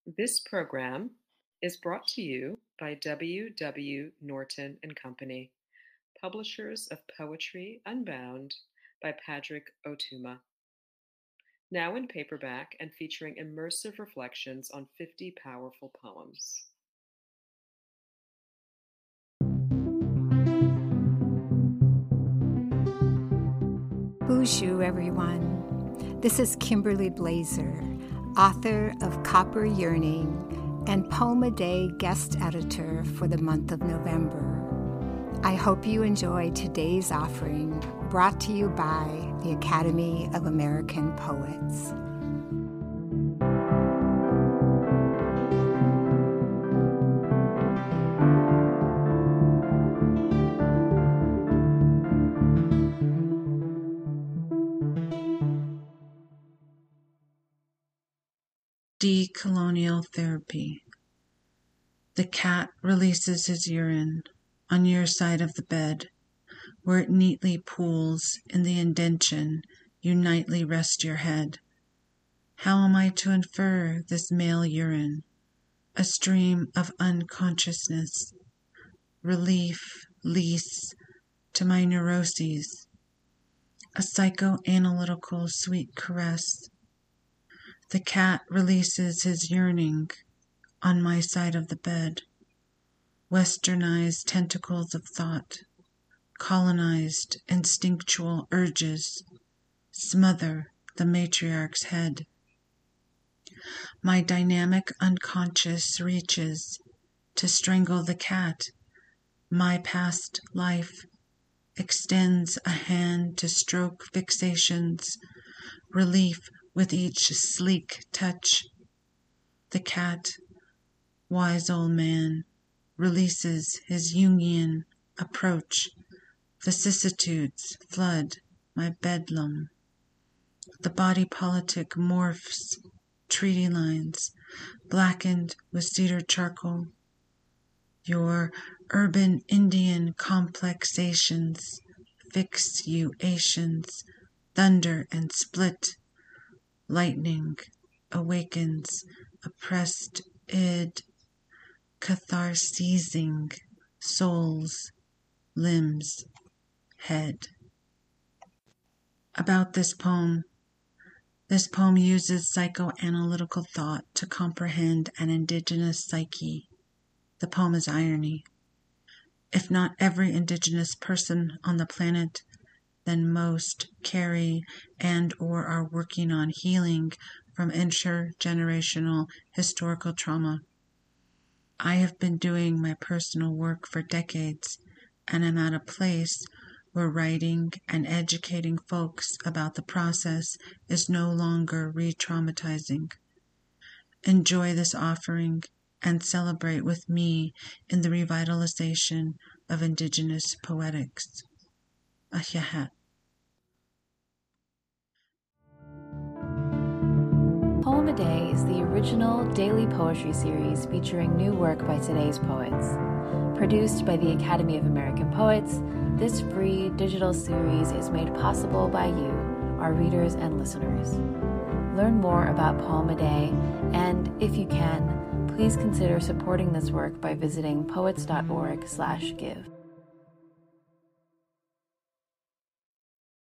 This program is brought to you by W. W. Norton and Company, publishers of Poetry Unbound by Padraig Ó Tuama. Now in paperback and featuring immersive reflections on 50 powerful poems. Bonjour, everyone. This is Kimberly Blazer, author of Copper Yearning and Poem a Day guest editor for the month of November. I hope you enjoy today's offering, brought to you by the Academy of American Poets. Decolonial therapy. The cat releases his urine on your side of the bed, where it neatly pools in the indention you nightly rest your head. How am I to infer this male urine? A stream of unconsciousness, relief, lease to my neuroses, a psychoanalytical sweet caress. The cat releases his yearning on my side of the bed. Westernized tentacles of thought, colonized instinctual urges, smother the matriarch's head. My dynamic unconscious reaches to strangle the cat. My past life extends a hand to stroke fixations, relief with each sleek touch. The cat, wise old man, releases his Jungian approach. Vicissitudes flood my bedlam. The body politic morphs, treaty lines, blackened with cedar charcoal. Your urban Indian complexations, fixuations, thunder and split. Lightning awakens oppressed id, catharsising souls, limbs, head. About this poem uses psychoanalytical thought to comprehend an indigenous psyche. The poem is irony. If not every indigenous person on the planet, then most carry and or are working on healing from intergenerational historical trauma. I have been doing my personal work for decades and am at a place where writing and educating folks about the process is no longer re-traumatizing. Enjoy this offering and celebrate with me in the revitalization of indigenous poetics. Ahyahat. Poem a Day is the original daily poetry series featuring new work by today's poets. Produced by the Academy of American Poets, this free digital series is made possible by you, our readers and listeners. Learn more about Poem a Day, and if you can, please consider supporting this work by visiting poets.org/give.